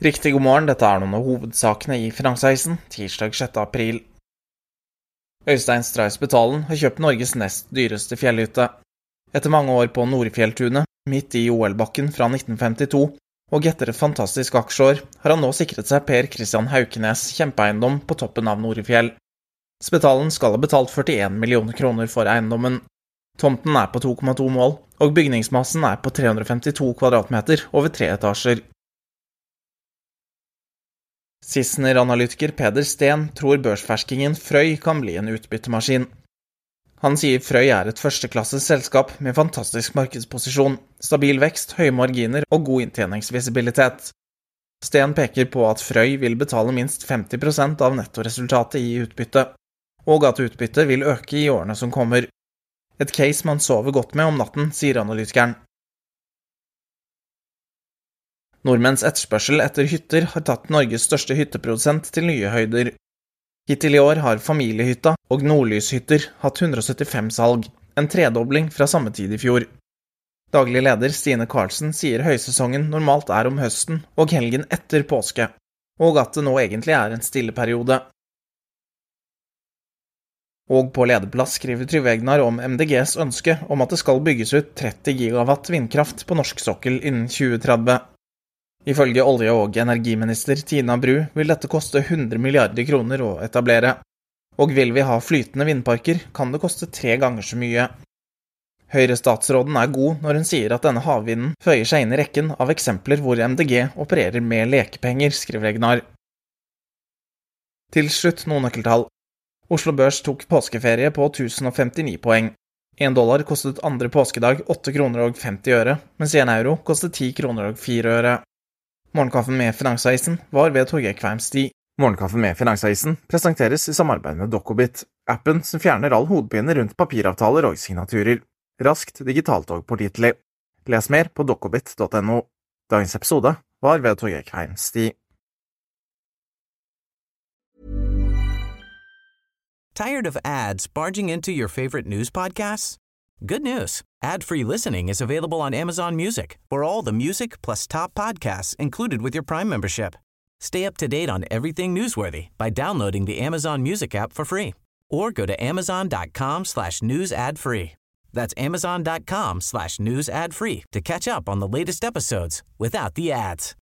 Riktig god morgen, dette noen av hovedsakene I Finansavisen, tirsdag 6. april. Øystein Stray Spetalen har kjøpt Norges nest dyreste fjellhytte. Etter mange år på Nordfjelltunet, midt I OL-bakken fra 1952, og etter et fantastisk aksjeår, har han nå sikret seg Per Christian Haukenes kjempeeiendom på toppen av Nordfjell. Spetalen skal ha betalt 41 millioner kroner for eiendommen. Tomten på 2,2 mål, og bygningsmassen på 352 kvadratmeter over 3 etasjer. Sissener-analytiker Peder Steen tror børsferskingen Frøy kan bli en utbyttemaskin. Han sier Frøy et førsteklasses selskap med fantastisk markedsposisjon, stabil vekst, høye marginer og god inntjeningsvisibilitet. Steen peker på at Frøy vil betale minst 50% av nettoresultatet I utbytte, og at utbyttet vil øke I årene som kommer. Et case man sover godt med om natten, sier analytikeren. Nordmenns etterspørsel etter hytter har tatt Norges største hytteprodusent til nye høyder. Hittil I år har familiehytta og nordlyshytter hatt 175 salg, en tredobling fra samme tid I fjor. Daglig leder Stine Karlsen sier høysesongen normalt om høsten og helgen etter påske, og at det nå egentlig en stille periode. Og på lederplass skriver Trygve Egnar om MDGs ønske om at det skal bygges ut 30 gigawatt vindkraft på norsk sokkel innen 2030. Ifølge olje- og energiminister Tina Bru vil dette koste 100 milliarder kroner å etablere. Og vil vi ha flytende vindparker, kan det koste 3 ganger så mye. Høyre-statsråden god når hun sier at denne havvinden føyer seg inn I rekken av eksempler hvor MDG opererer med lekepenger, skriver Egnar. Til slutt noen nøkkeltall. Oslo Børs tok påskeferie på 1059 poeng. $1 kostet andre påskedag 8 kroner og 50 øre, mens €1 kostet 10 kroner og 4 øre. Morgenkaffen med Finansavisen var ved Torgeir Kveim Stig. Morgenkaffen med Finansavisen presenteres I samarbeid med Dokkobit, appen som fjerner all hodepine rundt papiravtaler og signaturer. Raskt, digitalt og pålitelig. Les mer på dokkobit.no. Dagens episode var ved Torgeir Kveim Stig. Tired of ads barging into your favorite news podcasts? Good news. Ad-free listening is available on Amazon Music for all the music plus top podcasts included with your Prime membership. Stay up to date on everything newsworthy by downloading the Amazon Music app for free or go to amazon.com/news ad free. That's amazon.com/news ad free to catch up on the latest episodes without the ads.